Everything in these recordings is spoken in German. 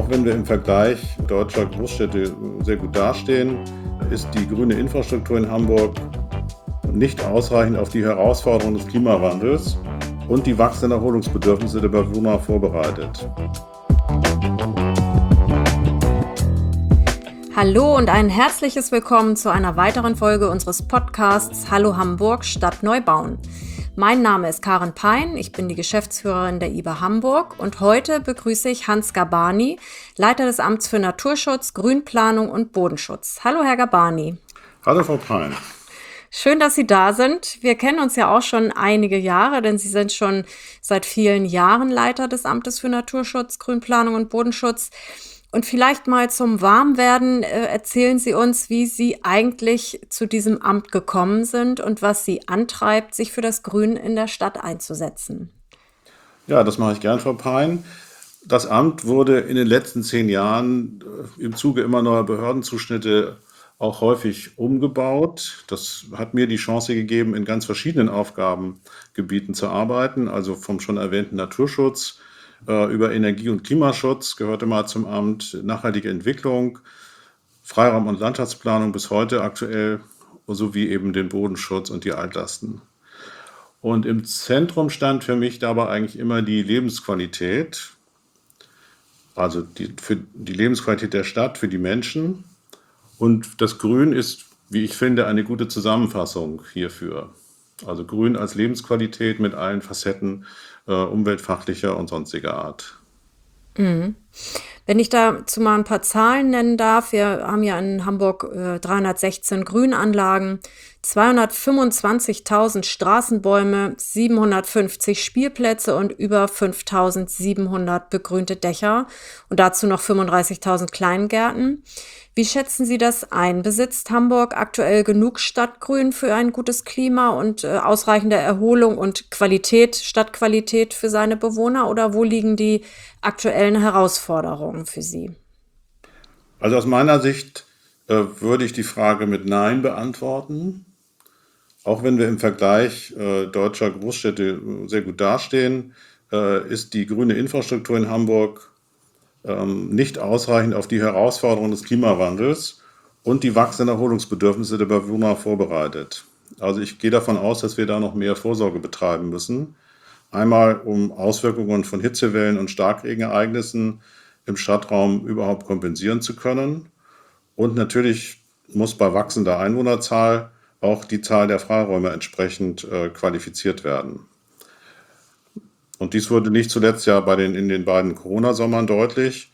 Auch wenn wir im Vergleich deutscher Großstädte sehr gut dastehen, ist die grüne Infrastruktur in Hamburg nicht ausreichend auf die Herausforderungen des Klimawandels und die wachsenden Erholungsbedürfnisse der Bewohner vorbereitet. Hallo und ein herzliches Willkommen zu einer weiteren Folge unseres Podcasts Hallo Hamburg, Stadt neu bauen. Mein Name ist Karen Pein, ich bin die Geschäftsführerin der IBA Hamburg und heute begrüße ich Hans Gabani, Leiter des Amts für Naturschutz, Grünplanung und Bodenschutz. Hallo Herr Gabani. Hallo Frau Pein. Schön, dass Sie da sind. Wir kennen uns ja auch schon einige Jahre, denn Sie sind schon seit vielen Jahren Leiter des Amtes für Naturschutz, Grünplanung und Bodenschutz. Und vielleicht mal zum Warmwerden erzählen Sie uns, wie Sie eigentlich zu diesem Amt gekommen sind und was Sie antreibt, sich für das Grün in der Stadt einzusetzen. Ja, das mache ich gern, Frau Pein. Das Amt wurde in den letzten 10 Jahren im Zuge immer neuer Behördenzuschnitte auch häufig umgebaut. Das hat mir die Chance gegeben, in ganz verschiedenen Aufgabengebieten zu arbeiten, also vom schon erwähnten Naturschutz über Energie- und Klimaschutz gehörte mal zum Amt, nachhaltige Entwicklung, Freiraum- und Landschaftsplanung bis heute aktuell, sowie eben den Bodenschutz und die Altlasten. Und im Zentrum stand für mich dabei eigentlich immer die Lebensqualität, also für die Lebensqualität der Stadt, für die Menschen. Und das Grün ist, wie ich finde, eine gute Zusammenfassung hierfür. Also Grün als Lebensqualität mit allen Facetten umweltfachlicher und sonstiger Art. Wenn ich dazu mal ein paar Zahlen nennen darf, wir haben ja in Hamburg 316 Grünanlagen, 225.000 Straßenbäume, 750 Spielplätze und über 5.700 begrünte Dächer und dazu noch 35.000 Kleingärten. Wie schätzen Sie das ein? Besitzt Hamburg aktuell genug Stadtgrün für ein gutes Klima und ausreichende Erholung und Qualität, Stadtqualität für seine Bewohner? Oder wo liegen die aktuellen Herausforderungen für Sie? Also aus meiner Sicht würde ich die Frage mit Nein beantworten. Auch wenn wir im Vergleich deutscher Großstädte sehr gut dastehen, ist die grüne Infrastruktur in Hamburg nicht ausreichend auf die Herausforderungen des Klimawandels und die wachsenden Erholungsbedürfnisse der Bewohner vorbereitet. Also ich gehe davon aus, dass wir da noch mehr Vorsorge betreiben müssen. Einmal, um Auswirkungen von Hitzewellen und Starkregenereignissen im Stadtraum überhaupt kompensieren zu können. Und natürlich muss bei wachsender Einwohnerzahl auch die Zahl der Freiräume entsprechend qualifiziert werden. Und dies wurde nicht zuletzt ja in den beiden Corona-Sommern deutlich.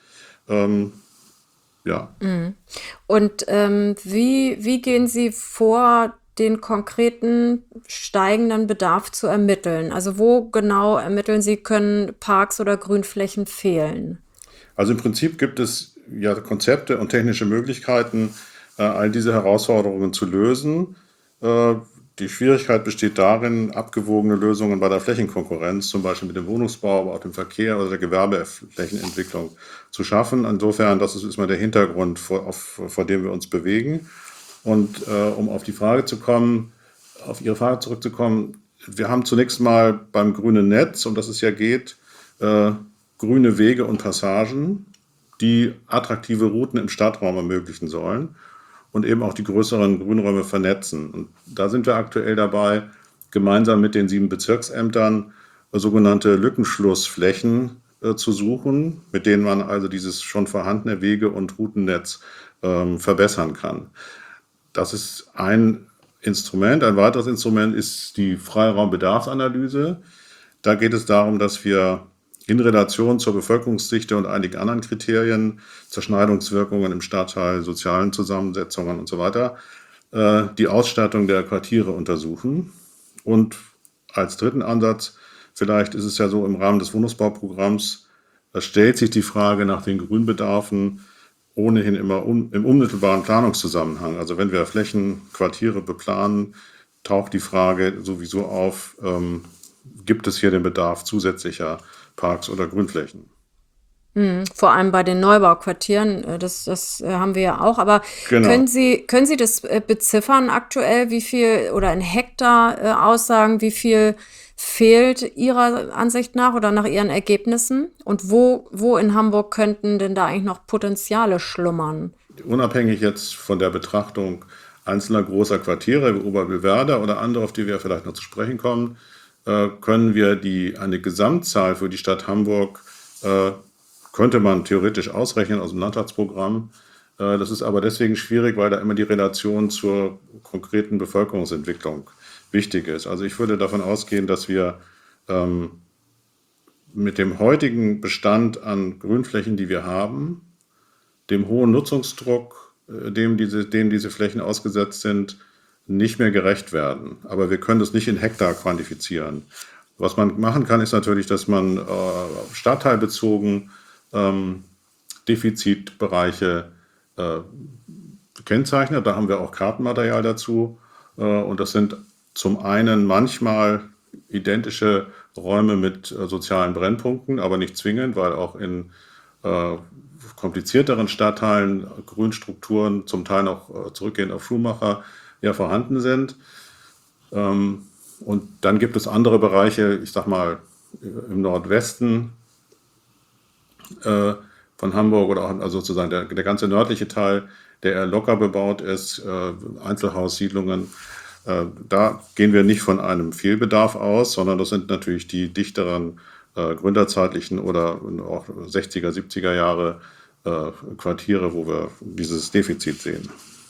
Ja. Und wie gehen Sie vor, den konkreten steigenden Bedarf zu ermitteln? Also wo genau ermitteln Sie, können Parks oder Grünflächen fehlen? Also im Prinzip gibt es ja Konzepte und technische Möglichkeiten, all diese Herausforderungen zu lösen. Die Schwierigkeit besteht darin, abgewogene Lösungen bei der Flächenkonkurrenz, zum Beispiel mit dem Wohnungsbau, aber auch dem Verkehr oder der Gewerbeflächenentwicklung zu schaffen. Insofern, das ist mal der Hintergrund, vor dem wir uns bewegen. Und um auf Ihre Frage zurückzukommen, wir haben zunächst mal beim grünen Netz, um das es ja geht, grüne Wege und Passagen, die attraktive Routen im Stadtraum ermöglichen sollen und eben auch die größeren Grünräume vernetzen. Und da sind wir aktuell dabei, gemeinsam mit den 7 Bezirksämtern sogenannte Lückenschlussflächen zu suchen, mit denen man also dieses schon vorhandene Wege- und Routennetz verbessern kann. Das ist ein Instrument. Ein weiteres Instrument ist die Freiraumbedarfsanalyse. Da geht es darum, dass wir in Relation zur Bevölkerungsdichte und einigen anderen Kriterien, Zerschneidungswirkungen im Stadtteil, sozialen Zusammensetzungen und so weiter, die Ausstattung der Quartiere untersuchen. Und als dritten Ansatz, vielleicht ist es ja so im Rahmen des Wohnungsbauprogramms, stellt sich die Frage nach den Grünbedarfen ohnehin immer im unmittelbaren Planungszusammenhang. Also wenn wir Flächen, Quartiere beplanen, taucht die Frage sowieso auf, gibt es hier den Bedarf zusätzlicher Parks oder Grünflächen? Vor allem bei den Neubauquartieren, das haben wir ja auch. Aber Genau. können Sie das beziffern aktuell, wie viel oder in Hektar aussagen, wie viel fehlt Ihrer Ansicht nach oder nach Ihren Ergebnissen? Und wo in Hamburg könnten denn da eigentlich noch Potenziale schlummern? Unabhängig jetzt von der Betrachtung einzelner großer Quartiere, wie Oberbillwerder oder andere, auf die wir vielleicht noch zu sprechen kommen, können wir eine Gesamtzahl für die Stadt Hamburg, könnte man theoretisch ausrechnen aus dem Landtagsprogramm. Das ist aber deswegen schwierig, weil da immer die Relation zur konkreten Bevölkerungsentwicklung wichtig ist. Also ich würde davon ausgehen, dass wir mit dem heutigen Bestand an Grünflächen, die wir haben, dem hohen Nutzungsdruck, dem diese Flächen ausgesetzt sind, nicht mehr gerecht werden. Aber wir können das nicht in Hektar quantifizieren. Was man machen kann, ist natürlich, dass man stadtteilbezogen Defizitbereiche kennzeichnet. Da haben wir auch Kartenmaterial dazu. Und das sind zum einen manchmal identische Räume mit sozialen Brennpunkten, aber nicht zwingend, weil auch in komplizierteren Stadtteilen Grünstrukturen, zum Teil noch zurückgehend auf Schumacher, ja vorhanden sind. Und dann gibt es andere Bereiche, ich sag mal im Nordwesten von Hamburg oder auch also sozusagen der ganze nördliche Teil, der eher locker bebaut ist, Einzelhaussiedlungen. Da gehen wir nicht von einem Fehlbedarf aus, sondern das sind natürlich die dichteren gründerzeitlichen oder auch 60er, 70er Jahre Quartiere, wo wir dieses Defizit sehen.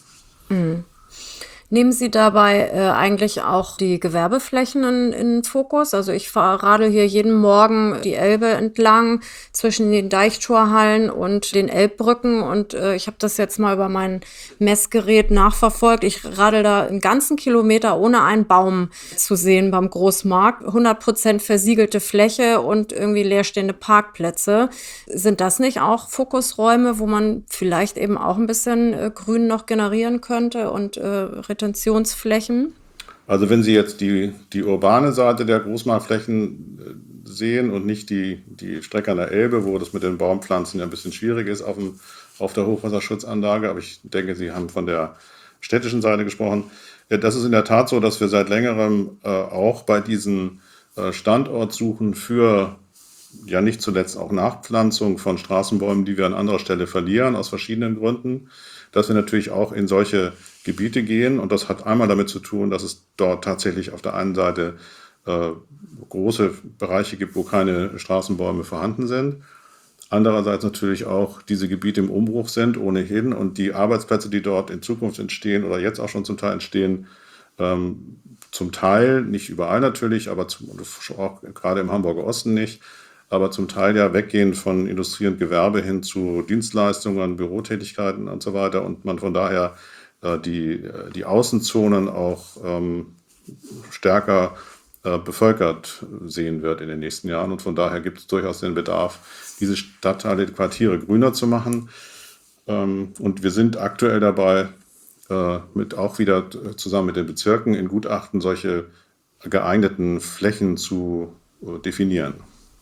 Nehmen Sie dabei eigentlich auch die Gewerbeflächen in den Fokus? Also ich radel hier jeden Morgen die Elbe entlang zwischen den Deichtorhallen und den Elbbrücken und ich habe das jetzt mal über mein Messgerät nachverfolgt. Ich radel da einen ganzen Kilometer ohne einen Baum zu sehen beim Großmarkt. 100% versiegelte Fläche und irgendwie leerstehende Parkplätze. Sind das nicht auch Fokusräume, wo man vielleicht eben auch ein bisschen Grün noch generieren könnte und Retentionsflächen? Also wenn Sie jetzt die urbane Seite der Großmarktflächen sehen und nicht die Strecke an der Elbe, wo das mit den Baumpflanzen ja ein bisschen schwierig ist auf der Hochwasserschutzanlage, aber ich denke, Sie haben von der städtischen Seite gesprochen. Ja, das ist in der Tat so, dass wir seit längerem auch bei diesen Standortsuchen für ja nicht zuletzt auch Nachpflanzung von Straßenbäumen, die wir an anderer Stelle verlieren, aus verschiedenen Gründen, dass wir natürlich auch in solche Gebiete gehen. Und das hat einmal damit zu tun, dass es dort tatsächlich auf der einen Seite große Bereiche gibt, wo keine Straßenbäume vorhanden sind. Andererseits natürlich auch diese Gebiete im Umbruch sind ohnehin und die Arbeitsplätze, die dort in Zukunft entstehen oder jetzt auch schon zum Teil entstehen, zum Teil, nicht überall natürlich, aber auch gerade im Hamburger Osten nicht, aber zum Teil ja weggehen von Industrie und Gewerbe hin zu Dienstleistungen, Bürotätigkeiten und so weiter und man von daher die Außenzonen auch stärker bevölkert sehen wird in den nächsten Jahren und von daher gibt es durchaus den Bedarf, diese Stadtteile, die Quartiere grüner zu machen und wir sind aktuell dabei, mit auch wieder zusammen mit den Bezirken in Gutachten solche geeigneten Flächen zu definieren.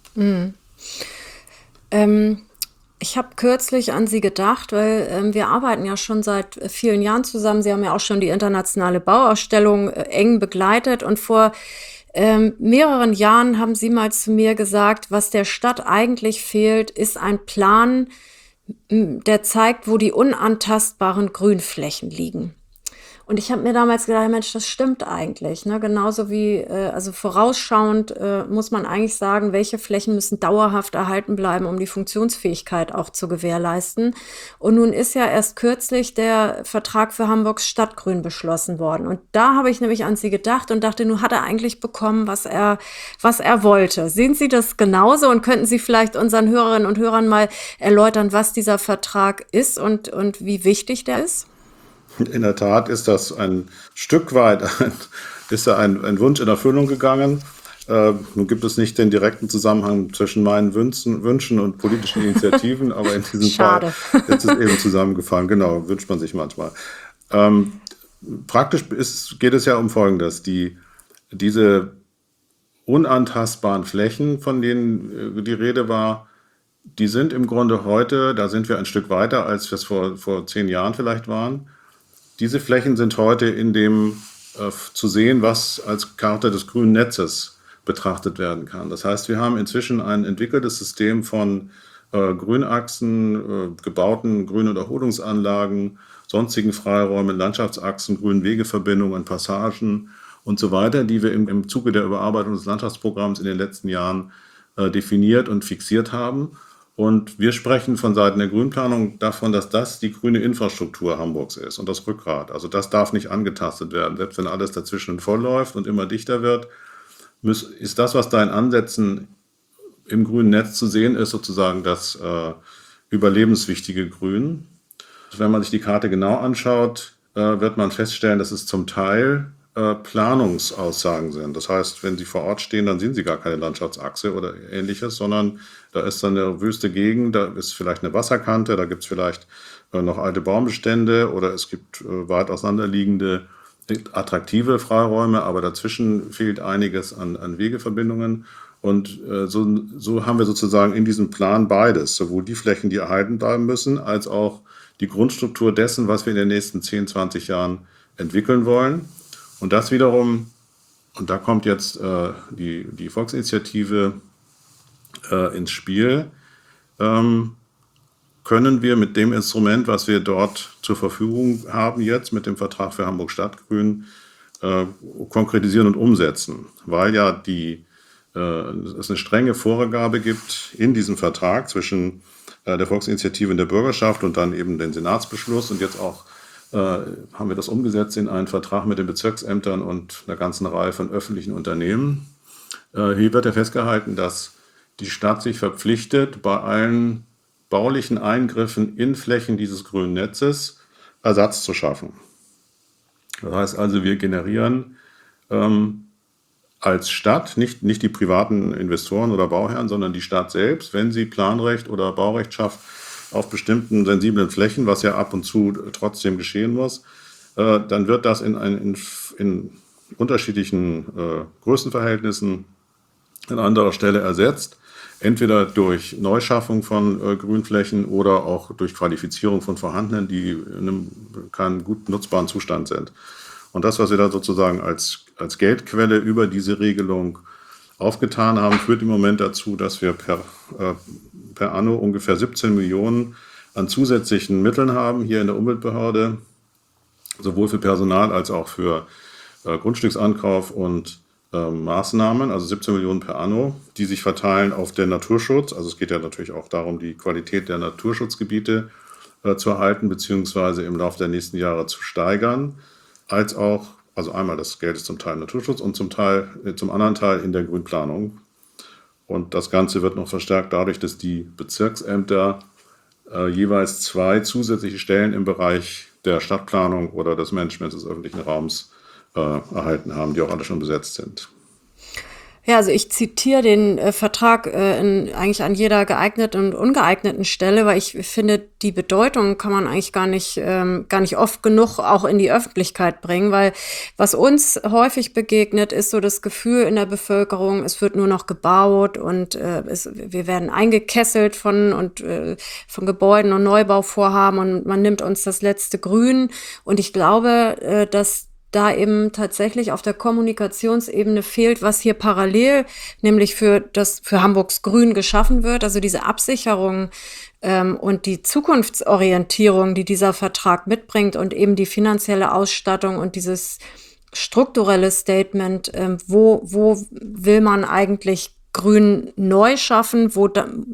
Ich habe kürzlich an Sie gedacht, weil wir arbeiten ja schon seit vielen Jahren zusammen. Sie haben ja auch schon die internationale Bauausstellung eng begleitet und vor mehreren Jahren haben Sie mal zu mir gesagt, was der Stadt eigentlich fehlt, ist ein Plan, der zeigt, wo die unantastbaren Grünflächen liegen. Und ich habe mir damals gedacht, Mensch, das stimmt eigentlich. Ne? Genauso wie, also vorausschauend muss man eigentlich sagen, welche Flächen müssen dauerhaft erhalten bleiben, um die Funktionsfähigkeit auch zu gewährleisten. Und nun ist ja erst kürzlich der Vertrag für Hamburgs Stadtgrün beschlossen worden. Und da habe ich nämlich an Sie gedacht und dachte, nun hat er eigentlich bekommen, was er wollte. Sehen Sie das genauso und könnten Sie vielleicht unseren Hörerinnen und Hörern mal erläutern, was dieser Vertrag ist und wie wichtig der ist? In der Tat ist das ein Stück weit ist da ein Wunsch in Erfüllung gegangen. Nun gibt es nicht den direkten Zusammenhang zwischen meinen Wünschen und politischen Initiativen, aber in diesem Fall Schade. ist es eben zusammengefallen. Genau, wünscht man sich manchmal. Praktisch geht es ja um Folgendes. Diese unantastbaren Flächen, von denen die Rede war, die sind im Grunde heute, da sind wir ein Stück weiter, als wir es vor 10 Jahren vielleicht waren. Diese Flächen sind heute in dem zu sehen, was als Karte des grünen Netzes betrachtet werden kann. Das heißt, wir haben inzwischen ein entwickeltes System von Grünachsen, gebauten Grün- und Erholungsanlagen, sonstigen Freiräumen, Landschaftsachsen, grünen Wegeverbindungen, Passagen und so weiter, die wir im Zuge der Überarbeitung des Landschaftsprogramms in den letzten Jahren definiert und fixiert haben. Und wir sprechen von Seiten der Grünplanung davon, dass das die grüne Infrastruktur Hamburgs ist und das Rückgrat. Also das darf nicht angetastet werden. Selbst wenn alles dazwischen vollläuft und immer dichter wird, ist das, was da in Ansätzen im grünen Netz zu sehen ist, sozusagen das überlebenswichtige Grün. Wenn man sich die Karte genau anschaut, wird man feststellen, dass es zum Teil Planungsaussagen sind. Das heißt, wenn Sie vor Ort stehen, dann sehen Sie gar keine Landschaftsachse oder ähnliches, sondern da ist dann eine wüste Gegend, da ist vielleicht eine Wasserkante, da gibt es vielleicht noch alte Baumbestände oder es gibt weit auseinanderliegende attraktive Freiräume, aber dazwischen fehlt einiges an Wegeverbindungen. Und so haben wir sozusagen in diesem Plan beides, sowohl die Flächen, die erhalten bleiben müssen, als auch die Grundstruktur dessen, was wir in den nächsten 10, 20 Jahren entwickeln wollen. Und das wiederum, und da kommt jetzt die Volksinitiative ins Spiel, können wir mit dem Instrument, was wir dort zur Verfügung haben jetzt, mit dem Vertrag für Hamburg Stadtgrün, konkretisieren und umsetzen. Weil ja es eine strenge Vorgabe gibt in diesem Vertrag zwischen der Volksinitiative und der Bürgerschaft und dann eben den Senatsbeschluss und jetzt auch haben wir das umgesetzt in einen Vertrag mit den Bezirksämtern und einer ganzen Reihe von öffentlichen Unternehmen. Hier wird ja festgehalten, dass die Stadt sich verpflichtet, bei allen baulichen Eingriffen in Flächen dieses grünen Netzes Ersatz zu schaffen. Das heißt also, wir generieren als Stadt, nicht die privaten Investoren oder Bauherren, sondern die Stadt selbst, wenn sie Planrecht oder Baurecht schafft, auf bestimmten sensiblen Flächen, was ja ab und zu trotzdem geschehen muss, dann wird das in unterschiedlichen Größenverhältnissen an anderer Stelle ersetzt. Entweder durch Neuschaffung von Grünflächen oder auch durch Qualifizierung von vorhandenen, die in keinem gut nutzbaren Zustand sind. Und das, was wir da sozusagen als Geldquelle über diese Regelung aufgetan haben, führt im Moment dazu, dass wir per anno ungefähr 17 Millionen an zusätzlichen Mitteln haben hier in der Umweltbehörde, sowohl für Personal als auch für Grundstücksankauf und Maßnahmen, also 17 Millionen per anno, die sich verteilen auf den Naturschutz. Also es geht ja natürlich auch darum, die Qualität der Naturschutzgebiete zu erhalten, beziehungsweise im Laufe der nächsten Jahre zu steigern, als auch, also einmal das Geld ist zum Teil Naturschutz und zum anderen Teil in der Grünplanung. Und das Ganze wird noch verstärkt dadurch, dass die Bezirksämter jeweils 2 zusätzliche Stellen im Bereich der Stadtplanung oder des Managements des öffentlichen Raums erhalten haben, die auch alle schon besetzt sind. Ja, also ich zitiere den Vertrag eigentlich an jeder geeigneten und ungeeigneten Stelle, weil ich finde, die Bedeutung kann man eigentlich gar nicht oft genug auch in die Öffentlichkeit bringen, weil was uns häufig begegnet, ist so das Gefühl in der Bevölkerung, es wird nur noch gebaut und wir werden eingekesselt von Gebäuden und Neubauvorhaben und man nimmt uns das letzte Grün. Und ich glaube, dass da eben tatsächlich auf der Kommunikationsebene fehlt, was hier parallel nämlich für Hamburgs Grün geschaffen wird, also diese Absicherung und die Zukunftsorientierung, die dieser Vertrag mitbringt und eben die finanzielle Ausstattung und dieses strukturelle Statement, wo will man eigentlich Grün neu schaffen, wo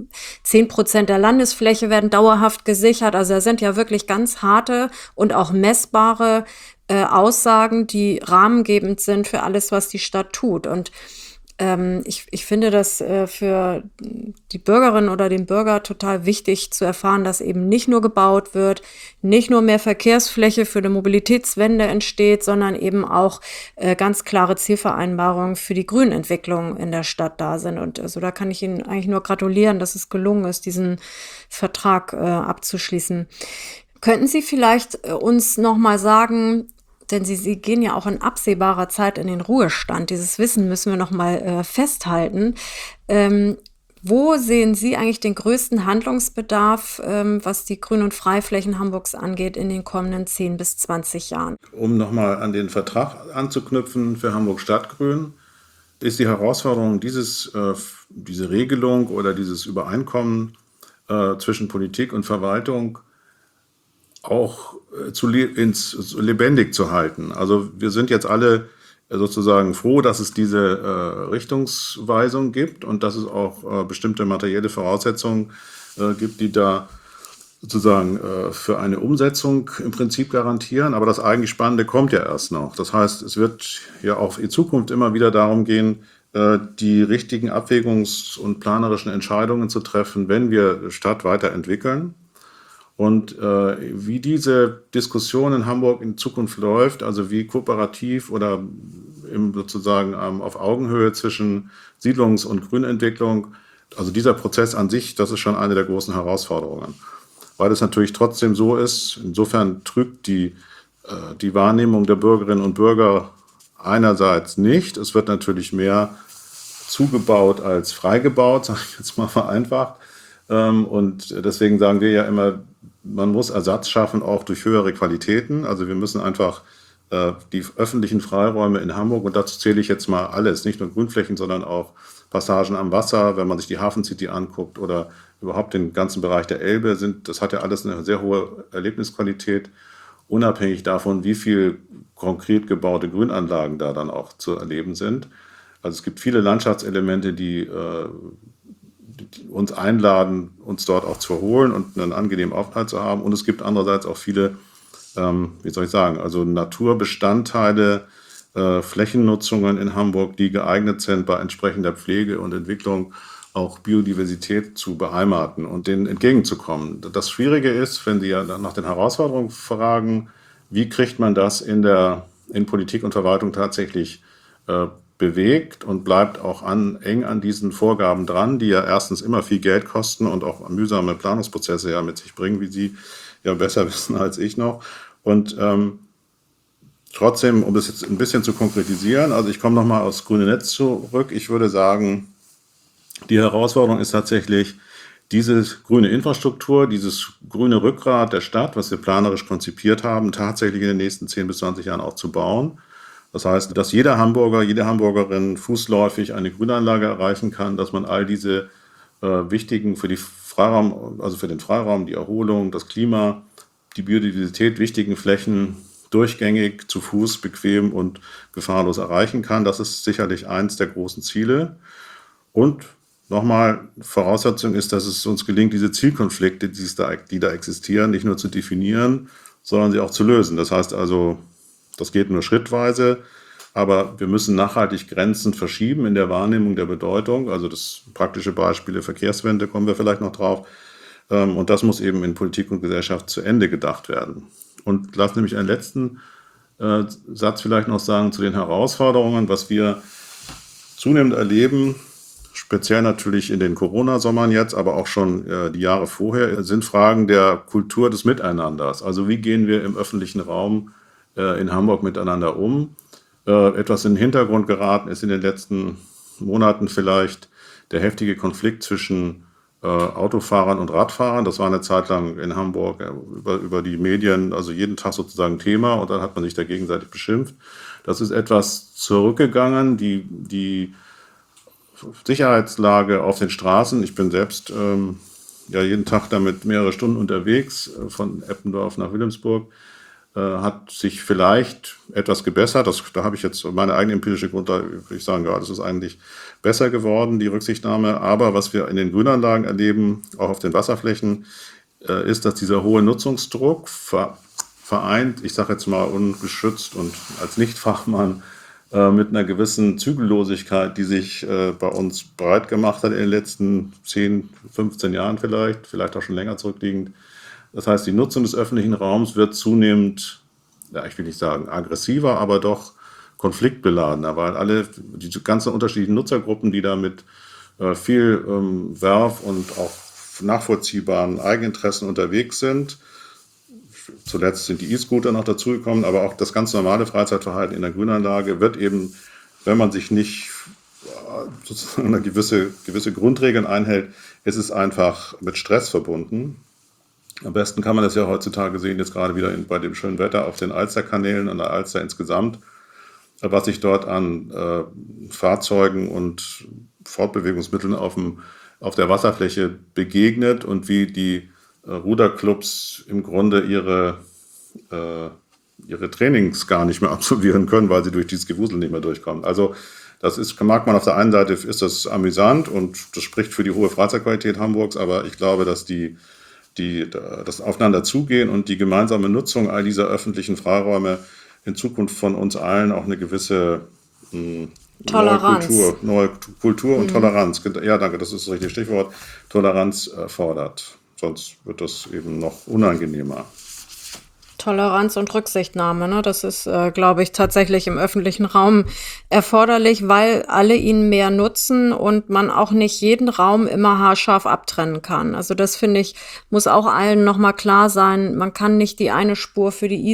10% der Landesfläche werden dauerhaft gesichert. Also da sind ja wirklich ganz harte und auch messbare Aussagen, die rahmengebend sind für alles, was die Stadt tut. Und ich finde das für die Bürgerin oder den Bürger total wichtig zu erfahren, dass eben nicht nur gebaut wird, nicht nur mehr Verkehrsfläche für eine Mobilitätswende entsteht, sondern eben auch ganz klare Zielvereinbarungen für die Grünentwicklung in der Stadt da sind. Und also da kann ich Ihnen eigentlich nur gratulieren, dass es gelungen ist, diesen Vertrag abzuschließen. Könnten Sie vielleicht uns noch mal sagen, denn Sie gehen ja auch in absehbarer Zeit in den Ruhestand. Dieses Wissen müssen wir noch mal festhalten. Wo sehen Sie eigentlich den größten Handlungsbedarf, was die Grün- und Freiflächen Hamburgs angeht, in den kommenden 10 bis 20 Jahren? Um nochmal an den Vertrag anzuknüpfen für Hamburg Stadtgrün, ist die Herausforderung, diese Regelung oder dieses Übereinkommen zwischen Politik und Verwaltung auch lebendig zu halten. Also wir sind jetzt alle sozusagen froh, dass es diese Richtungsweisung gibt und dass es auch bestimmte materielle Voraussetzungen gibt, die da sozusagen für eine Umsetzung im Prinzip garantieren. Aber das eigentlich Spannende kommt ja erst noch. Das heißt, es wird ja auch in Zukunft immer wieder darum gehen, die richtigen Abwägungs- und planerischen Entscheidungen zu treffen, wenn wir Stadt weiterentwickeln. Und wie diese Diskussion in Hamburg in Zukunft läuft, also wie kooperativ oder sozusagen auf Augenhöhe zwischen Siedlungs- und Grünentwicklung, also dieser Prozess an sich, das ist schon eine der großen Herausforderungen. Weil es natürlich trotzdem so ist, insofern trügt die Wahrnehmung der Bürgerinnen und Bürger einerseits nicht. Es wird natürlich mehr zugebaut als freigebaut, sage ich jetzt mal vereinfacht. Und deswegen sagen wir ja immer, man muss Ersatz schaffen, auch durch höhere Qualitäten. Also wir müssen einfach die öffentlichen Freiräume in Hamburg, und dazu zähle ich jetzt mal alles, nicht nur Grünflächen, sondern auch Passagen am Wasser, wenn man sich die Hafencity anguckt oder überhaupt den ganzen Bereich der Elbe, das hat ja alles eine sehr hohe Erlebnisqualität, unabhängig davon, wie viel konkret gebaute Grünanlagen da dann auch zu erleben sind. Also es gibt viele Landschaftselemente, die uns einladen, uns dort auch zu erholen und einen angenehmen Aufenthalt zu haben. Und es gibt andererseits auch viele, wie soll ich sagen, also Naturbestandteile, Flächennutzungen in Hamburg, die geeignet sind, bei entsprechender Pflege und Entwicklung auch Biodiversität zu beheimaten und denen entgegenzukommen. Das Schwierige ist, wenn Sie ja nach den Herausforderungen fragen, wie kriegt man das in Politik und Verwaltung tatsächlich bewegt und bleibt auch eng an diesen Vorgaben dran, die ja erstens immer viel Geld kosten und auch mühsame Planungsprozesse ja mit sich bringen, wie Sie ja besser wissen als ich noch. Und trotzdem, um das jetzt ein bisschen zu konkretisieren, also ich komme nochmal aufs grüne Netz zurück. Ich würde sagen, die Herausforderung ist tatsächlich, diese grüne Infrastruktur, dieses grüne Rückgrat der Stadt, was wir planerisch konzipiert haben, tatsächlich in den nächsten 10 bis 20 Jahren auch zu bauen. Das heißt, dass jeder Hamburger, jede Hamburgerin fußläufig eine Grünanlage erreichen kann, dass man all diese wichtigen für den Freiraum, die Erholung, das Klima, die Biodiversität wichtigen Flächen durchgängig, zu Fuß, bequem und gefahrlos erreichen kann. Das ist sicherlich eins der großen Ziele. Und nochmal, Voraussetzung ist, dass es uns gelingt, diese Zielkonflikte, die da existieren, nicht nur zu definieren, sondern sie auch zu lösen. Das heißt also, das geht nur schrittweise, aber wir müssen nachhaltig Grenzen verschieben in der Wahrnehmung der Bedeutung. Also das praktische Beispiele Verkehrswende, kommen wir vielleicht noch drauf. Und das muss eben in Politik und Gesellschaft zu Ende gedacht werden. Und lass nämlich einen letzten Satz vielleicht noch sagen zu den Herausforderungen, was wir zunehmend erleben, speziell natürlich in den Corona-Sommern jetzt, aber auch schon die Jahre vorher, sind Fragen der Kultur des Miteinanders. Also wie gehen wir im öffentlichen Raum in Hamburg miteinander um? Etwas in den Hintergrund geraten ist in den letzten Monaten vielleicht der heftige Konflikt zwischen Autofahrern und Radfahrern. Das war eine Zeit lang in Hamburg über die Medien, also jeden Tag sozusagen Thema, und dann hat man sich da gegenseitig beschimpft. Das ist etwas zurückgegangen, die Sicherheitslage auf den Straßen. Ich bin selbst jeden Tag damit mehrere Stunden unterwegs, von Eppendorf nach Wilhelmsburg. Hat sich vielleicht etwas gebessert. Da habe ich jetzt meine eigene empirische Grundlage, würde ich sagen, ja, das ist eigentlich besser geworden, die Rücksichtnahme. Aber was wir in den Grünanlagen erleben, auch auf den Wasserflächen, ist, dass dieser hohe Nutzungsdruck vereint, ich sage jetzt mal ungeschützt und als Nichtfachmann, mit einer gewissen Zügellosigkeit, die sich bei uns breit gemacht hat in den letzten 10, 15 Jahren vielleicht auch schon länger zurückliegend. Das heißt, die Nutzung des öffentlichen Raums wird zunehmend, ja, ich will nicht sagen aggressiver, aber doch konfliktbeladener, weil diese ganzen unterschiedlichen Nutzergruppen, die da mit viel Werf und auch nachvollziehbaren Eigeninteressen unterwegs sind. Zuletzt sind die E-Scooter noch dazugekommen, aber auch das ganz normale Freizeitverhalten in der Grünanlage wird eben, wenn man sich nicht sozusagen eine gewisse Grundregeln einhält, ist es einfach mit Stress verbunden. Am besten kann man das ja heutzutage sehen, jetzt gerade wieder bei dem schönen Wetter auf den Alsterkanälen, an der Alster insgesamt, was sich dort an Fahrzeugen und Fortbewegungsmitteln auf der Wasserfläche begegnet und wie die Ruderclubs im Grunde ihre Trainings gar nicht mehr absolvieren können, weil sie durch dieses Gewusel nicht mehr durchkommen. Also mag man auf der einen Seite, ist das amüsant und das spricht für die hohe Freizeitqualität Hamburgs, aber ich glaube, dass das Aufeinander zugehen und die gemeinsame Nutzung all dieser öffentlichen Freiräume in Zukunft von uns allen auch eine gewisse Toleranz. neue Kultur und Toleranz, ja danke, das ist das richtige Stichwort, Toleranz fordert. Sonst wird das eben noch unangenehmer. Toleranz und Rücksichtnahme, ne? Das ist, glaube ich, tatsächlich im öffentlichen Raum erforderlich, weil alle ihn mehr nutzen und man auch nicht jeden Raum immer haarscharf abtrennen kann. Also das, finde ich, muss auch allen nochmal klar sein. Man kann nicht die eine Spur für die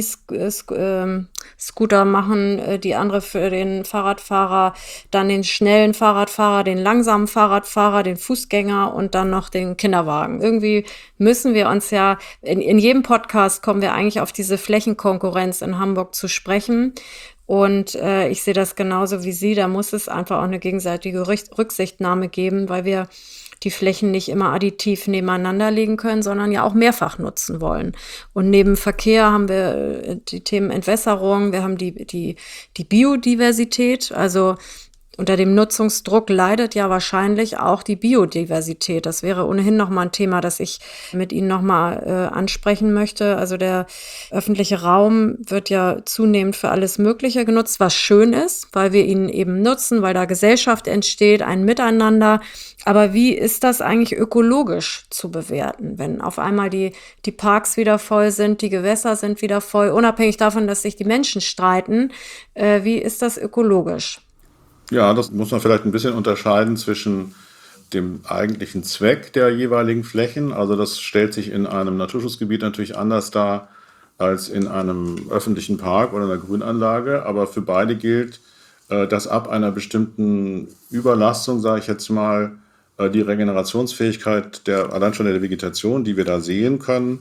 E-Scooter machen, die andere für den Fahrradfahrer, dann den schnellen Fahrradfahrer, den langsamen Fahrradfahrer, den Fußgänger und dann noch den Kinderwagen. Irgendwie müssen wir uns ja, in jedem Podcast kommen wir eigentlich auf diese Flächenkonkurrenz in Hamburg zu sprechen. Und ich sehe das genauso wie Sie. Da muss es einfach auch eine gegenseitige Rücksichtnahme geben, weil wir die Flächen nicht immer additiv nebeneinander legen können, sondern ja auch mehrfach nutzen wollen. Und neben Verkehr haben wir die Themen Entwässerung, wir haben die Biodiversität, also unter dem Nutzungsdruck leidet ja wahrscheinlich auch die Biodiversität. Das wäre ohnehin nochmal ein Thema, das ich mit Ihnen nochmal ansprechen möchte. Also der öffentliche Raum wird ja zunehmend für alles Mögliche genutzt, was schön ist, weil wir ihn eben nutzen, weil da Gesellschaft entsteht, ein Miteinander. Aber wie ist das eigentlich ökologisch zu bewerten, wenn auf einmal die Parks wieder voll sind, die Gewässer sind wieder voll, unabhängig davon, dass sich die Menschen streiten? Wie ist das ökologisch? Ja, das muss man vielleicht ein bisschen unterscheiden zwischen dem eigentlichen Zweck der jeweiligen Flächen. Also das stellt sich in einem Naturschutzgebiet natürlich anders dar als in einem öffentlichen Park oder einer Grünanlage. Aber für beide gilt, dass ab einer bestimmten Überlastung, sage ich jetzt mal, die Regenerationsfähigkeit allein schon der Vegetation, die wir da sehen können,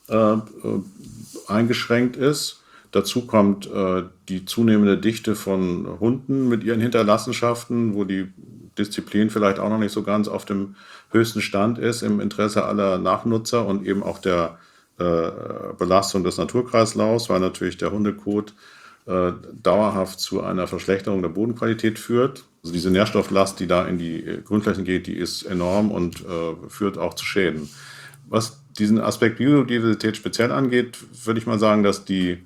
eingeschränkt ist. Dazu kommt die zunehmende Dichte von Hunden mit ihren Hinterlassenschaften, wo die Disziplin vielleicht auch noch nicht so ganz auf dem höchsten Stand ist, im Interesse aller Nachnutzer und eben auch der Belastung des Naturkreislaufs, weil natürlich der Hundekot dauerhaft zu einer Verschlechterung der Bodenqualität führt. Also diese Nährstofflast, die da in die Grünflächen geht, die ist enorm und führt auch zu Schäden. Was diesen Aspekt Biodiversität speziell angeht, würde ich mal sagen, dass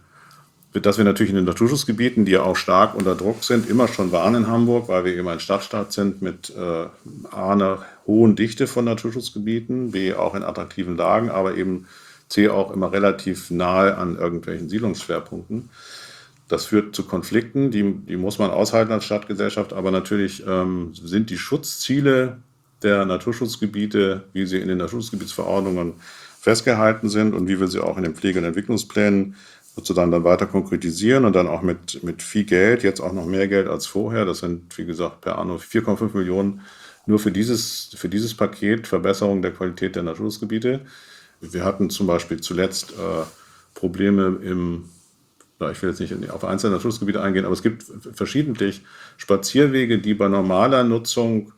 wir natürlich in den Naturschutzgebieten, die ja auch stark unter Druck sind, immer schon waren in Hamburg, weil wir eben ein Stadtstaat sind mit A, einer hohen Dichte von Naturschutzgebieten, B, auch in attraktiven Lagen, aber eben C, auch immer relativ nahe an irgendwelchen Siedlungsschwerpunkten. Das führt zu Konflikten, die muss man aushalten als Stadtgesellschaft, aber natürlich sind die Schutzziele der Naturschutzgebiete, wie sie in den Naturschutzgebietsverordnungen festgehalten sind und wie wir sie auch in den Pflege- und Entwicklungsplänen sozusagen dann weiter konkretisieren und dann auch mit viel Geld, jetzt auch noch mehr Geld als vorher. Das sind, wie gesagt, per anno 4,5 Millionen nur für dieses Paket Verbesserung der Qualität der Naturschutzgebiete. Wir hatten zum Beispiel zuletzt Probleme ich will jetzt nicht auf einzelne Naturschutzgebiete eingehen, aber es gibt verschiedentlich Spazierwege, die bei normaler Nutzung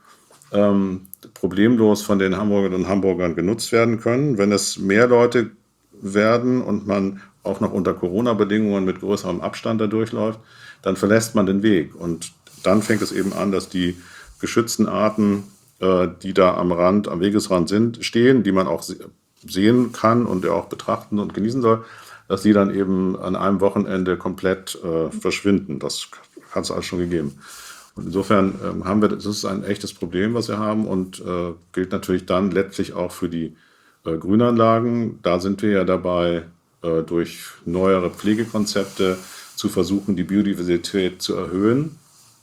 problemlos von den Hamburgerinnen und Hamburgern genutzt werden können. Wenn es mehr Leute werden und man auch noch unter Corona-Bedingungen mit größerem Abstand da durchläuft, dann verlässt man den Weg. Und dann fängt es eben an, dass die geschützten Arten, die da am Wegesrand stehen, die man auch sehen kann und auch betrachten und genießen soll, dass die dann eben an einem Wochenende komplett verschwinden. Das hat es alles schon gegeben. Und insofern das ist ein echtes Problem, was wir haben und gilt natürlich dann letztlich auch für die Grünanlagen. Da sind wir ja dabei, durch neuere Pflegekonzepte zu versuchen, die Biodiversität zu erhöhen.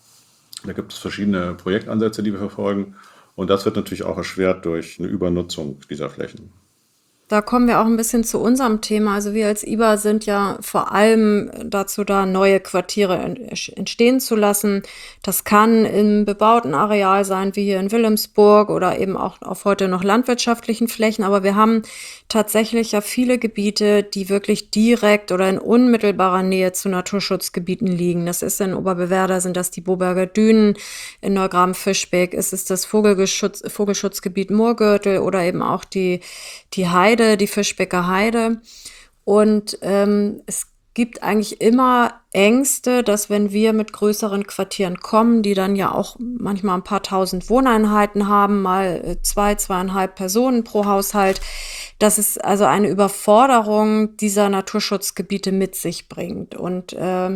Da gibt es verschiedene Projektansätze, die wir verfolgen. Und das wird natürlich auch erschwert durch eine Übernutzung dieser Flächen. Da kommen wir auch ein bisschen zu unserem Thema. Also wir als IBA sind ja vor allem dazu da, neue Quartiere entstehen zu lassen. Das kann im bebauten Areal sein, wie hier in Wilhelmsburg, oder eben auch auf heute noch landwirtschaftlichen Flächen. Aber wir haben tatsächlich ja viele Gebiete, die wirklich direkt oder in unmittelbarer Nähe zu Naturschutzgebieten liegen. Das ist in Oberbewerder, sind das die Boberger Dünen, in Neugraben-Fischbeck ist es das Vogelschutzgebiet Murrgürtel oder eben auch die Heide, die Fischbecker Heide. Und es gibt eigentlich immer Ängste, dass wenn wir mit größeren Quartieren kommen, die dann ja auch manchmal ein paar tausend Wohneinheiten haben, mal 2,5 Personen pro Haushalt, dass es also eine Überforderung dieser Naturschutzgebiete mit sich bringt. Und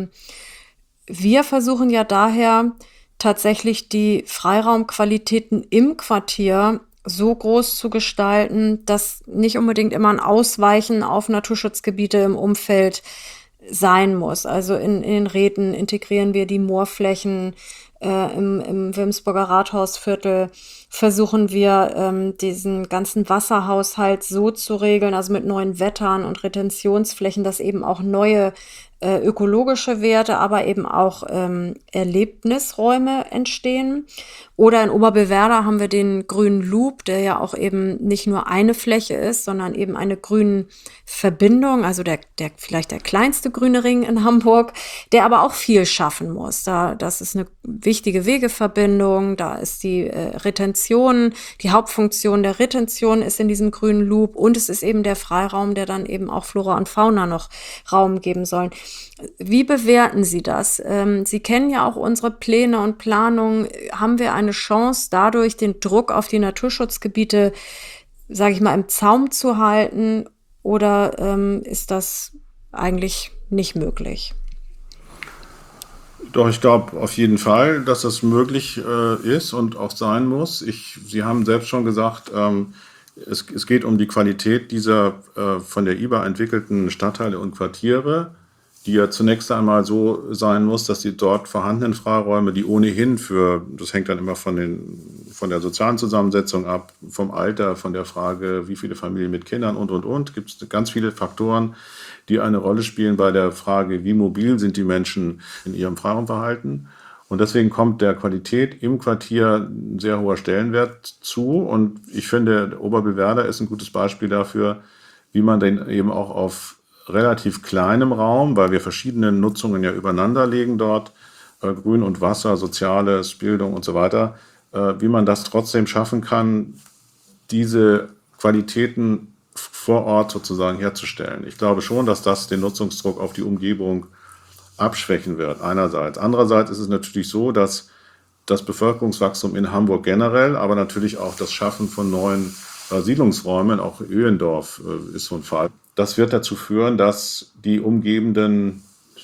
wir versuchen ja daher tatsächlich die Freiraumqualitäten im Quartier so groß zu gestalten, dass nicht unbedingt immer ein Ausweichen auf Naturschutzgebiete im Umfeld sein muss. Also in den Räten integrieren wir die Moorflächen, im Wilmsburger Rathausviertel versuchen wir diesen ganzen Wasserhaushalt so zu regeln, also mit neuen Wettern und Retentionsflächen, dass eben auch neue ökologische Werte, aber eben auch Erlebnisräume entstehen. Oder in Oberbewerder haben wir den grünen Loop, der ja auch eben nicht nur eine Fläche ist, sondern eben eine grüne Verbindung, also vielleicht der kleinste grüne Ring in Hamburg, der aber auch viel schaffen muss. Das ist eine wichtige Wegeverbindung, da ist die Retention, die Hauptfunktion der Retention ist in diesem grünen Loop, und es ist eben der Freiraum, der dann eben auch Flora und Fauna noch Raum geben sollen. Wie bewerten Sie das? Sie kennen ja auch unsere Pläne und Planungen. Haben wir eine Chance, dadurch den Druck auf die Naturschutzgebiete, sage ich mal, im Zaum zu halten, oder ist das eigentlich nicht möglich? Doch, ich glaube auf jeden Fall, dass das möglich ist und auch sein muss. Sie haben selbst schon gesagt, es geht um die Qualität dieser von der IBA entwickelten Stadtteile und Quartiere, die ja zunächst einmal so sein muss, dass die dort vorhandenen Freiräume, die ohnehin das hängt dann immer von der sozialen Zusammensetzung ab, vom Alter, von der Frage, wie viele Familien mit Kindern und. Gibt es ganz viele Faktoren, die eine Rolle spielen bei der Frage, wie mobil sind die Menschen in ihrem Freiraumverhalten. Und deswegen kommt der Qualität im Quartier ein sehr hoher Stellenwert zu. Und ich finde, Oberbewerder ist ein gutes Beispiel dafür, wie man den eben auch auf relativ kleinem Raum, weil wir verschiedene Nutzungen ja übereinander legen dort, Grün und Wasser, Soziales, Bildung und so weiter, wie man das trotzdem schaffen kann, diese Qualitäten vor Ort sozusagen herzustellen. Ich glaube schon, dass das den Nutzungsdruck auf die Umgebung abschwächen wird, einerseits. Andererseits ist es natürlich so, dass das Bevölkerungswachstum in Hamburg generell, aber natürlich auch das Schaffen von neuen Siedlungsräumen, auch Öhlendorf ist so ein Fall. Das wird dazu führen, dass die umgebenden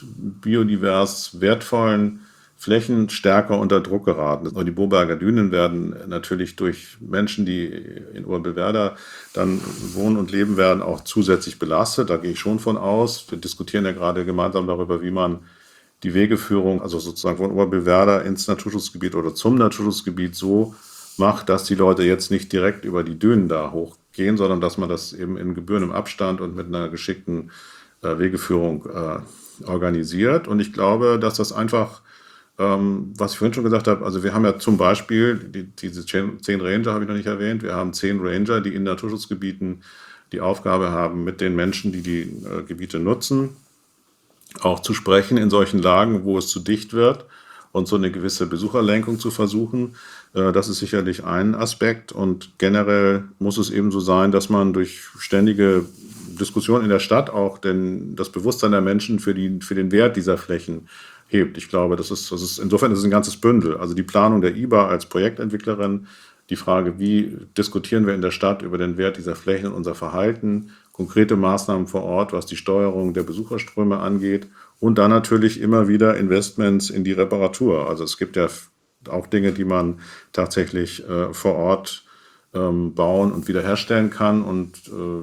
biodivers wertvollen Flächen stärker unter Druck geraten. Und die Boberger Dünen werden natürlich durch Menschen, die in Oberbewerder dann wohnen und leben werden, auch zusätzlich belastet. Da gehe ich schon von aus. Wir diskutieren ja gerade gemeinsam darüber, wie man die Wegeführung, also sozusagen von Oberbewerder ins Naturschutzgebiet oder zum Naturschutzgebiet so macht, dass die Leute jetzt nicht direkt über die Dünen da hochgehen, sondern dass man das eben in gebührendem Abstand und mit einer geschickten Wegeführung organisiert. Und ich glaube, dass das einfach, was ich vorhin schon gesagt habe, also wir haben ja zum Beispiel diese 10 Ranger, habe ich noch nicht erwähnt, wir haben 10 Ranger, die in Naturschutzgebieten die Aufgabe haben, mit den Menschen, die Gebiete nutzen, auch zu sprechen in solchen Lagen, wo es zu dicht wird, und so eine gewisse Besucherlenkung zu versuchen. Das ist sicherlich ein Aspekt, und generell muss es eben so sein, dass man durch ständige Diskussionen in der Stadt auch das Bewusstsein der Menschen für den Wert dieser Flächen hebt. Ich glaube, insofern ist es ein ganzes Bündel. Also die Planung der IBA als Projektentwicklerin, die Frage, wie diskutieren wir in der Stadt über den Wert dieser Flächen und unser Verhalten, konkrete Maßnahmen vor Ort, was die Steuerung der Besucherströme angeht, und dann natürlich immer wieder Investments in die Reparatur. Also es gibt ja auch Dinge, die man tatsächlich vor Ort bauen und wiederherstellen kann. Und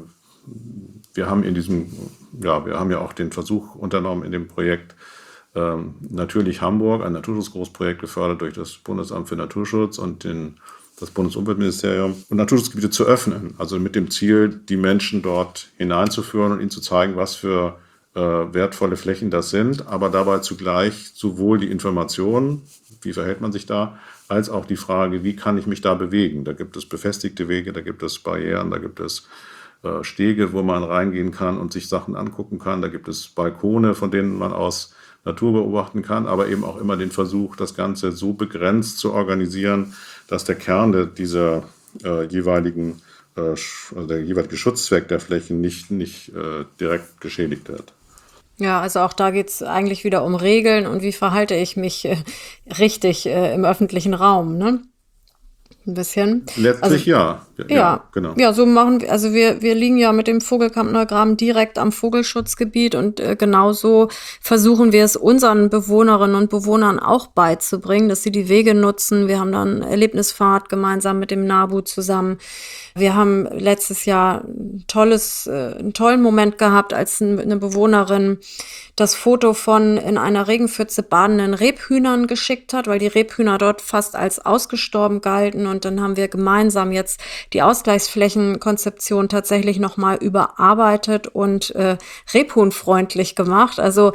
wir haben wir haben ja auch den Versuch unternommen in dem Projekt Natürlich Hamburg, ein Naturschutzgroßprojekt gefördert durch das Bundesamt für Naturschutz und den das Bundesumweltministerium, und Naturschutzgebiete zu öffnen. Also mit dem Ziel, die Menschen dort hineinzuführen und ihnen zu zeigen, was für wertvolle Flächen das sind, aber dabei zugleich sowohl die Informationen, wie verhält man sich da, als auch die Frage, wie kann ich mich da bewegen. Da gibt es befestigte Wege, da gibt es Barrieren, da gibt es Stege, wo man reingehen kann und sich Sachen angucken kann. Da gibt es Balkone, von denen man aus Natur beobachten kann, aber eben auch immer den Versuch, das Ganze so begrenzt zu organisieren, dass der Kern dieser jeweiligen, also der jeweilige Schutzzweck der Flächen nicht direkt geschädigt wird. Ja, also auch da geht's eigentlich wieder um Regeln und wie verhalte ich mich richtig im öffentlichen Raum, ne? Ein bisschen. Letztlich ja. Ja, Genau. ja, so machen wir, also wir liegen ja mit dem Vogelkamp Neugraben direkt am Vogelschutzgebiet und genauso versuchen wir es unseren Bewohnerinnen und Bewohnern auch beizubringen, dass sie die Wege nutzen. Wir haben dann Erlebnisfahrt gemeinsam mit dem NABU zusammen. Wir haben letztes Jahr einen tollen Moment gehabt, als eine Bewohnerin das Foto von in einer Regenpfütze badenden Rebhühnern geschickt hat, weil die Rebhühner dort fast als ausgestorben galten. Und dann haben wir gemeinsam jetzt die Ausgleichsflächenkonzeption tatsächlich nochmal überarbeitet und rebhuhnfreundlich gemacht. Also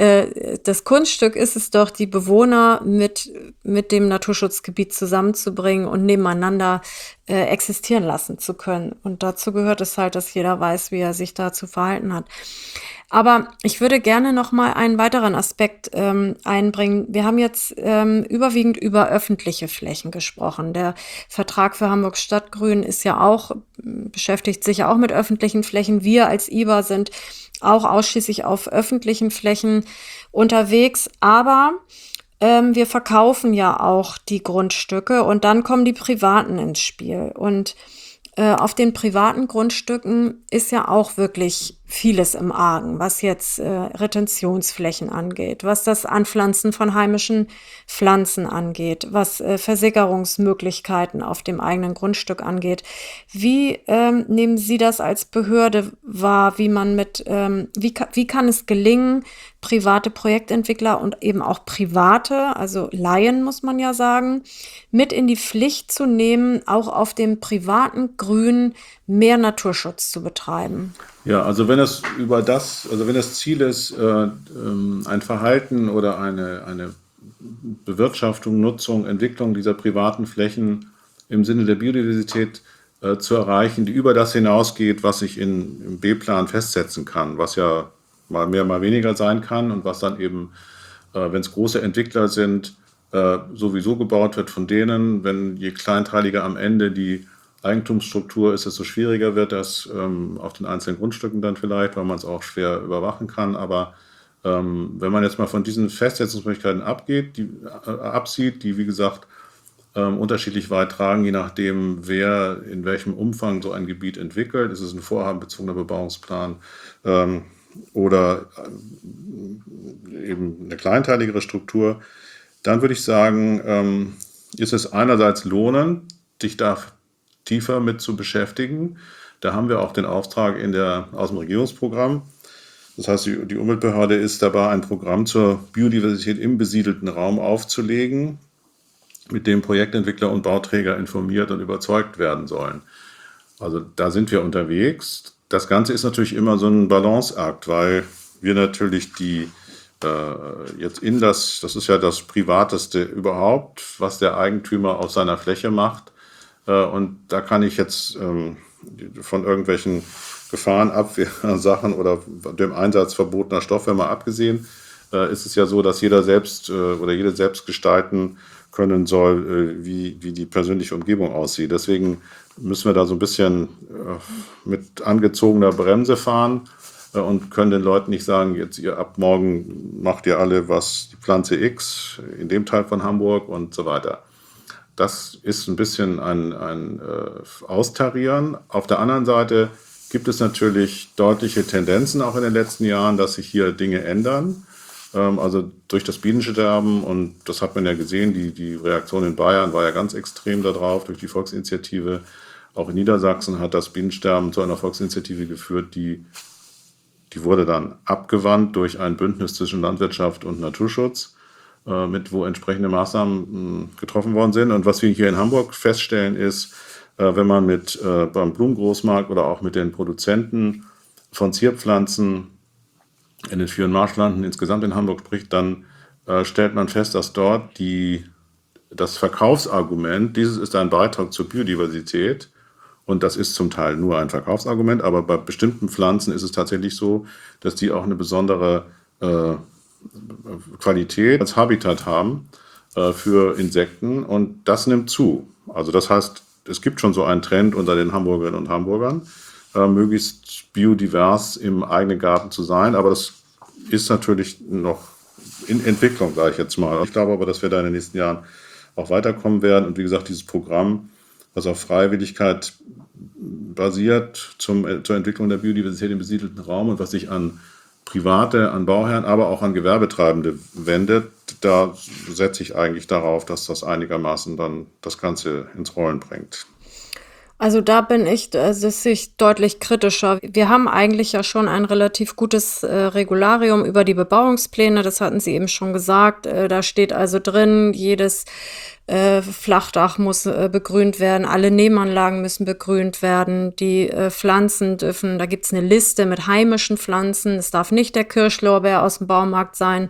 das Kunststück ist es doch, die Bewohner mit dem Naturschutzgebiet zusammenzubringen und nebeneinander existieren lassen zu können. Und dazu gehört es halt, dass jeder weiß, wie er sich da zu verhalten hat. Aber ich würde gerne noch mal einen weiteren Aspekt einbringen. Wir haben jetzt überwiegend über öffentliche Flächen gesprochen. Der Vertrag für Hamburg Stadtgrün beschäftigt sich ja auch mit öffentlichen Flächen. Wir als IBA sind auch ausschließlich auf öffentlichen Flächen unterwegs. Aber wir verkaufen ja auch die Grundstücke und dann kommen die Privaten ins Spiel. Und auf den privaten Grundstücken ist ja auch wirklich vieles im Argen, was jetzt Retentionsflächen angeht, was das Anpflanzen von heimischen Pflanzen angeht, was Versickerungsmöglichkeiten auf dem eigenen Grundstück angeht. Wie nehmen Sie das als Behörde wahr, wie kann es gelingen, private Projektentwickler und eben auch private, also Laien muss man ja sagen, mit in die Pflicht zu nehmen, auch auf dem privaten Grün mehr Naturschutz zu betreiben? Ja, also wenn das Ziel ist, ein Verhalten oder eine Bewirtschaftung, Nutzung, Entwicklung dieser privaten Flächen im Sinne der Biodiversität zu erreichen, die über das hinausgeht, was ich im B-Plan festsetzen kann, was ja mal mehr, mal weniger sein kann und was dann eben, wenn es große Entwickler sind, sowieso gebaut wird von denen, wenn je kleinteiliger am Ende die Eigentumsstruktur ist, desto schwieriger wird das auf den einzelnen Grundstücken dann vielleicht, weil man es auch schwer überwachen kann. Aber wenn man jetzt mal von diesen Festsetzungsmöglichkeiten absieht, die wie gesagt unterschiedlich weit tragen, je nachdem, wer in welchem Umfang so ein Gebiet entwickelt, ist es ein vorhabenbezogener Bebauungsplan oder eben eine kleinteiligere Struktur, dann würde ich sagen, ist es einerseits lohnend, dich da tiefer mit zu beschäftigen. Da haben wir auch den Auftrag aus dem Regierungsprogramm. Das heißt, die Umweltbehörde ist dabei, ein Programm zur Biodiversität im besiedelten Raum aufzulegen, mit dem Projektentwickler und Bauträger informiert und überzeugt werden sollen. Also da sind wir unterwegs. Das Ganze ist natürlich immer so ein Balanceakt, weil wir natürlich das ist ja das Privateste überhaupt, was der Eigentümer auf seiner Fläche macht. Und da kann ich jetzt von irgendwelchen Gefahrenabwehrsachen oder dem Einsatz verbotener Stoffe mal abgesehen, ist es ja so, dass jeder selbst oder jede selbst gestalten können soll, wie die persönliche Umgebung aussieht. Deswegen müssen wir da so ein bisschen mit angezogener Bremse fahren und können den Leuten nicht sagen, jetzt ab morgen macht ihr alle was, die Pflanze X in dem Teil von Hamburg und so weiter. Das ist ein bisschen ein Austarieren. Auf der anderen Seite gibt es natürlich deutliche Tendenzen auch in den letzten Jahren, dass sich hier Dinge ändern. Also durch das Bienensterben, und das hat man ja gesehen, die Reaktion in Bayern war ja ganz extrem darauf, durch die Volksinitiative. Auch in Niedersachsen hat das Bienensterben zu einer Volksinitiative geführt, die wurde dann abgewandt durch ein Bündnis zwischen Landwirtschaft und Naturschutz. wo entsprechende Maßnahmen getroffen worden sind. Und was wir hier in Hamburg feststellen ist, wenn man beim Blumengroßmarkt oder auch mit den Produzenten von Zierpflanzen in den 4- und Marschlanden insgesamt in Hamburg spricht, dann stellt man fest, dass dort das Verkaufsargument, dieses ist ein Beitrag zur Biodiversität, und das ist zum Teil nur ein Verkaufsargument, aber bei bestimmten Pflanzen ist es tatsächlich so, dass die auch eine besondere Qualität als Habitat haben für Insekten, und das nimmt zu. Also das heißt, es gibt schon so einen Trend unter den Hamburgerinnen und Hamburgern, möglichst biodivers im eigenen Garten zu sein, aber das ist natürlich noch in Entwicklung, sage ich jetzt mal. Ich glaube aber, dass wir da in den nächsten Jahren auch weiterkommen werden, und wie gesagt, dieses Programm, was auf Freiwilligkeit basiert zur Entwicklung der Biodiversität im besiedelten Raum und was sich an Private, an Bauherren, aber auch an Gewerbetreibende wendet, da setze ich eigentlich darauf, dass das einigermaßen dann das Ganze ins Rollen bringt. Also da das sehe ich deutlich kritischer. Wir haben eigentlich ja schon ein relativ gutes Regularium über die Bebauungspläne, das hatten Sie eben schon gesagt. Da steht also drin, jedes Flachdach muss begrünt werden, alle Nebenanlagen müssen begrünt werden, die Pflanzen dürfen, da gibt's eine Liste mit heimischen Pflanzen, es darf nicht der Kirschlorbeer aus dem Baumarkt sein.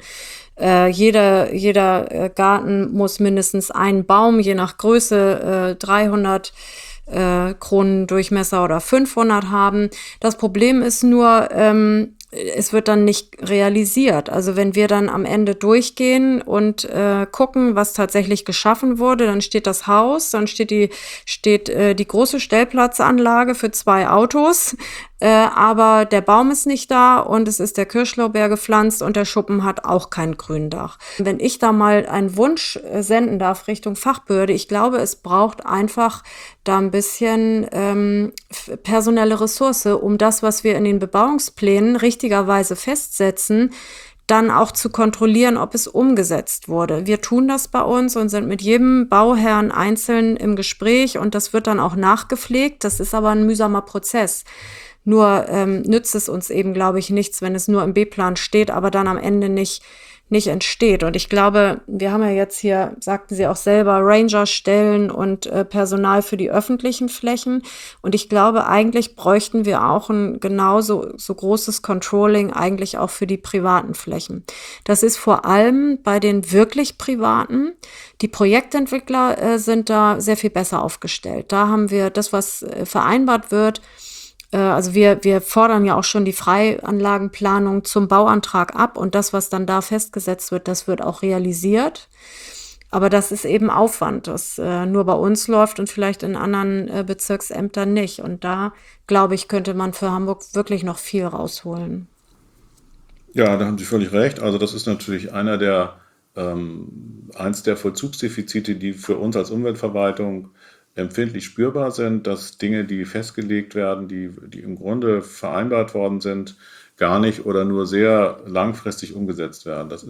Jeder Garten muss mindestens einen Baum, je nach Größe, 300 Kronendurchmesser oder 500 haben. Das Problem ist nur, es wird dann nicht realisiert. Also wenn wir dann am Ende durchgehen und gucken, was tatsächlich geschaffen wurde, dann steht das Haus, dann steht die große Stellplatzanlage für 2 Autos, aber der Baum ist nicht da und es ist der Kirschlorbeer gepflanzt und der Schuppen hat auch kein Gründach. Wenn ich da mal einen Wunsch senden darf Richtung Fachbehörde, ich glaube, es braucht einfach da ein bisschen personelle Ressource, um das, was wir in den Bebauungsplänen richtigerweise festsetzen, dann auch zu kontrollieren, ob es umgesetzt wurde. Wir tun das bei uns und sind mit jedem Bauherrn einzeln im Gespräch und das wird dann auch nachgepflegt. Das ist aber ein mühsamer Prozess. Nur nützt es uns eben, glaube ich, nichts, wenn es nur im B-Plan steht, aber dann am Ende nicht entsteht. Und ich glaube, wir haben ja jetzt hier, sagten Sie auch selber, Rangerstellen und Personal für die öffentlichen Flächen. Und ich glaube, eigentlich bräuchten wir auch ein genauso so großes Controlling eigentlich auch für die privaten Flächen. Das ist vor allem bei den wirklich privaten. Die Projektentwickler sind da sehr viel besser aufgestellt. Da haben wir das, was vereinbart wird. Also wir fordern ja auch schon die Freianlagenplanung zum Bauantrag ab und das, was dann da festgesetzt wird, das wird auch realisiert. Aber das ist eben Aufwand, das nur bei uns läuft und vielleicht in anderen Bezirksämtern nicht. Und da, glaube ich, könnte man für Hamburg wirklich noch viel rausholen. Ja, da haben Sie völlig recht. Also das ist natürlich eins der Vollzugsdefizite, die für uns als Umweltverwaltung empfindlich spürbar sind, dass Dinge, die festgelegt werden, die im Grunde vereinbart worden sind, gar nicht oder nur sehr langfristig umgesetzt werden. Das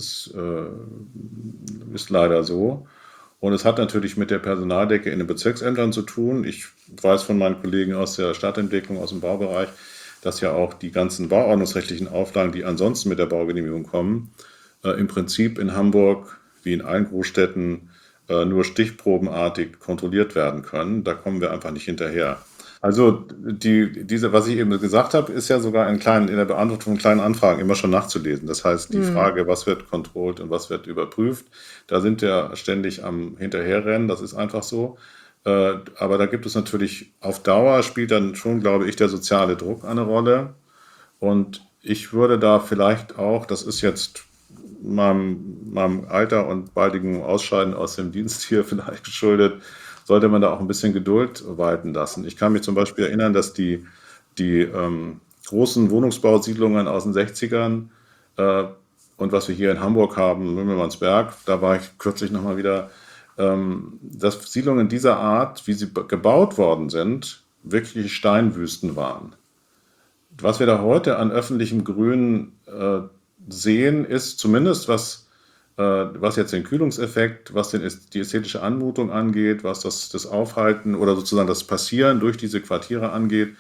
ist leider so. Und es hat natürlich mit der Personaldecke in den Bezirksämtern zu tun. Ich weiß von meinen Kollegen aus der Stadtentwicklung, aus dem Baubereich, dass ja auch die ganzen bauordnungsrechtlichen Auflagen, die ansonsten mit der Baugenehmigung kommen, im Prinzip in Hamburg wie in allen Großstädten nur stichprobenartig kontrolliert werden können. Da kommen wir einfach nicht hinterher. Also was ich eben gesagt habe, ist ja sogar in der Beantwortung von kleinen Anfragen immer schon nachzulesen. Das heißt, die Frage, was wird controlled und was wird überprüft, da sind wir ständig am Hinterherrennen, das ist einfach so. Aber da gibt es natürlich auf Dauer, spielt dann schon, glaube ich, der soziale Druck eine Rolle. Und ich würde da vielleicht auch, das ist jetzt meinem Alter und baldigen Ausscheiden aus dem Dienst hier vielleicht geschuldet, sollte man da auch ein bisschen Geduld walten lassen. Ich kann mich zum Beispiel erinnern, dass die großen Wohnungsbausiedlungen aus den 60ern und was wir hier in Hamburg haben, Mümmelmannsberg, da war ich kürzlich nochmal wieder, dass Siedlungen dieser Art, wie sie gebaut worden sind, wirklich Steinwüsten waren. Was wir da heute an öffentlichem Grün sehen, ist zumindest, was jetzt den Kühlungseffekt, was die ästhetische Anmutung angeht, was das Aufhalten oder sozusagen das Passieren durch diese Quartiere angeht,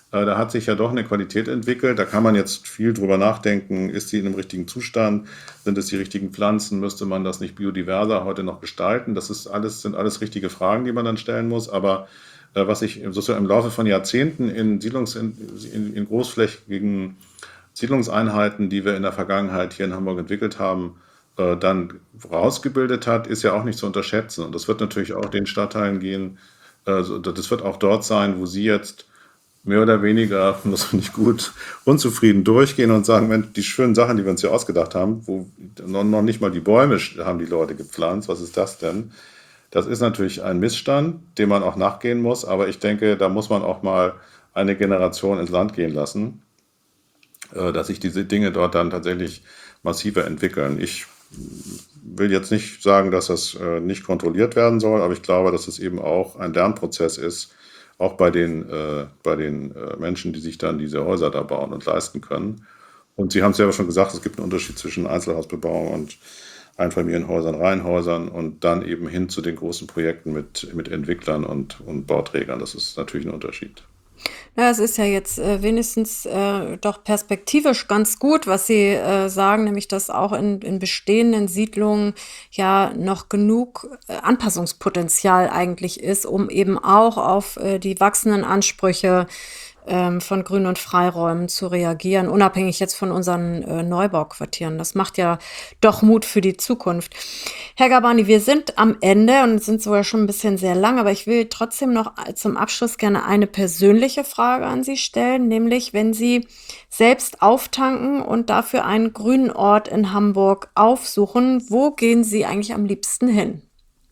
Da hat sich ja doch eine Qualität entwickelt. Da kann man jetzt viel drüber nachdenken. Ist sie in einem richtigen Zustand? Sind es die richtigen Pflanzen? Müsste man das nicht biodiverser heute noch gestalten? Sind alles richtige Fragen, die man dann stellen muss. Aber was sich sozusagen im Laufe von Jahrzehnten in großflächigen Siedlungseinheiten, die wir in der Vergangenheit hier in Hamburg entwickelt haben, dann rausgebildet hat, ist ja auch nicht zu unterschätzen. Und das wird natürlich auch den Stadtteilen gehen. Das wird auch dort sein, wo Sie jetzt mehr oder weniger, das finde ich gut, unzufrieden durchgehen und sagen, Mensch, die schönen Sachen, die wir uns hier ausgedacht haben, wo noch nicht mal die Bäume haben die Leute gepflanzt, was ist das denn? Das ist natürlich ein Missstand, dem man auch nachgehen muss, aber ich denke, da muss man auch mal eine Generation ins Land gehen lassen, dass sich diese Dinge dort dann tatsächlich massiver entwickeln. Ich will jetzt nicht sagen, dass das nicht kontrolliert werden soll, aber ich glaube, dass es eben auch ein Lernprozess ist, auch bei den Menschen, die sich dann diese Häuser da bauen und leisten können. Und Sie haben es ja schon gesagt, es gibt einen Unterschied zwischen Einzelhausbebauung und Einfamilienhäusern, Reihenhäusern und dann eben hin zu den großen Projekten mit Entwicklern und Bauträgern. Das ist natürlich ein Unterschied. Ja, es ist ja jetzt wenigstens doch perspektivisch ganz gut, was Sie sagen, nämlich dass auch in bestehenden Siedlungen ja noch genug Anpassungspotenzial eigentlich ist, um eben auch auf die wachsenden Ansprüche von Grün- und Freiräumen zu reagieren, unabhängig jetzt von unseren Neubauquartieren. Das macht ja doch Mut für die Zukunft. Herr Gabani, wir sind am Ende und sind sogar schon ein bisschen sehr lang, aber ich will trotzdem noch zum Abschluss gerne eine persönliche Frage an Sie stellen, nämlich wenn Sie selbst auftanken und dafür einen grünen Ort in Hamburg aufsuchen, wo gehen Sie eigentlich am liebsten hin?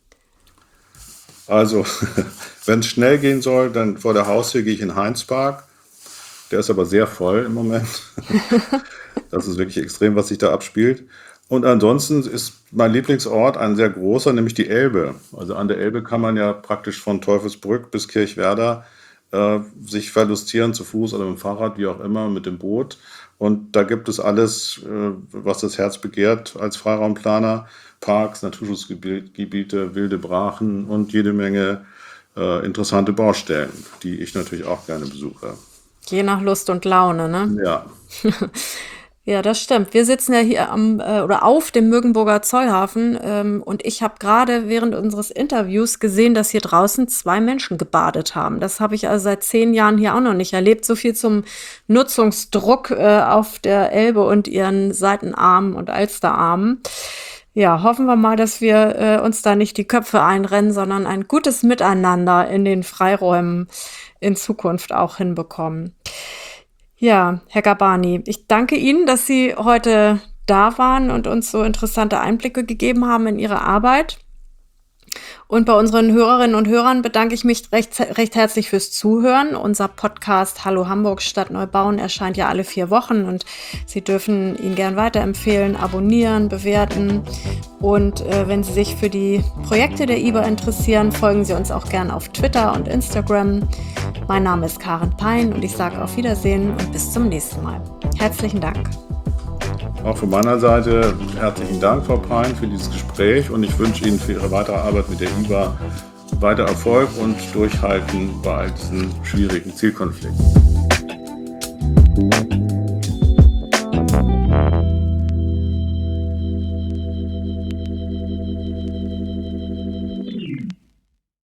Also, wenn es schnell gehen soll, dann vor der Haustür gehe ich in Heinzpark. Der ist aber sehr voll im Moment. Das ist wirklich extrem, was sich da abspielt. Und ansonsten ist mein Lieblingsort ein sehr großer, nämlich die Elbe. Also an der Elbe kann man ja praktisch von Teufelsbrück bis Kirchwerder sich verlustieren, zu Fuß oder mit dem Fahrrad, wie auch immer, mit dem Boot. Und da gibt es alles, was das Herz begehrt als Freiraumplaner. Parks, Naturschutzgebiete, wilde Brachen und jede Menge interessante Baustellen, die ich natürlich auch gerne besuche. Je nach Lust und Laune, ne? Ja, Ja, das stimmt. Wir sitzen ja hier oder auf dem Mögenburger Zollhafen und ich habe gerade während unseres Interviews gesehen, dass hier draußen 2 Menschen gebadet haben. Das habe ich also seit 10 Jahren hier auch noch nicht erlebt. So viel zum Nutzungsdruck auf der Elbe und ihren Seitenarmen und Alsterarmen. Ja, hoffen wir mal, dass wir uns da nicht die Köpfe einrennen, sondern ein gutes Miteinander in den Freiräumen in Zukunft auch hinbekommen. Ja, Herr Gabani, ich danke Ihnen, dass Sie heute da waren und uns so interessante Einblicke gegeben haben in Ihre Arbeit. Und bei unseren Hörerinnen und Hörern bedanke ich mich recht herzlich fürs Zuhören. Unser Podcast Hallo Hamburg Stadt Neubauen erscheint ja alle 4 Wochen und Sie dürfen ihn gern weiterempfehlen, abonnieren, bewerten. Und wenn Sie sich für die Projekte der IBA interessieren, folgen Sie uns auch gern auf Twitter und Instagram. Mein Name ist Karen Pein und ich sage auf Wiedersehen und bis zum nächsten Mal. Herzlichen Dank. auch von meiner Seite herzlichen Dank, Frau Pein, für dieses Gespräch und ich wünsche Ihnen für Ihre weitere Arbeit mit der IBA weiter Erfolg und Durchhalten bei all diesen schwierigen Zielkonflikten.